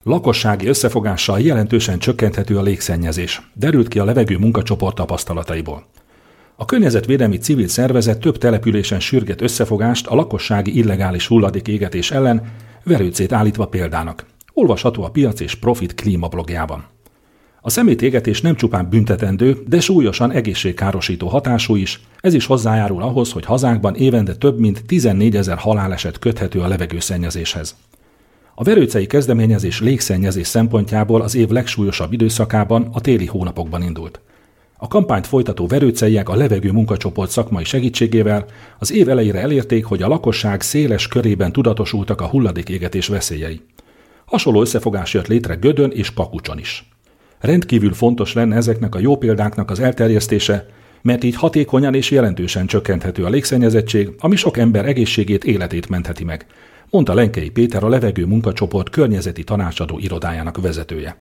Lakossági összefogással jelentősen csökkenthető a légszennyezés, derült ki a levegő munkacsoport tapasztalataiból. A környezetvédelmi civil szervezet több településen sürget összefogást a lakossági illegális hulladékégetés ellen, Verőcét állítva példának. Olvasható a Piac és Profit klímablogjában. A szemétégetés nem csupán büntetendő, de súlyosan egészségkárosító hatású is, ez is hozzájárul ahhoz, hogy hazánkban évente több mint 14 000 haláleset köthető a levegőszennyezéshez. A verőcei kezdeményezés légszennyezés szempontjából az év legsúlyosabb időszakában, a téli hónapokban indult. A kampányt folytató verőceiek a levegő munkacsoport szakmai segítségével az év elejére elérték, hogy a lakosság széles körében tudatosultak a hulladékégetés veszélyei. Hasonló összefogás jött létre Gödön és Kakucson is. Rendkívül fontos lenne ezeknek a jó példáknak az elterjesztése, mert így hatékonyan és jelentősen csökkenthető a légszennyezettség, ami sok ember egészségét, életét mentheti meg, mondta Lenkei Péter, a levegő munkacsoport környezeti tanácsadó irodájának vezetője.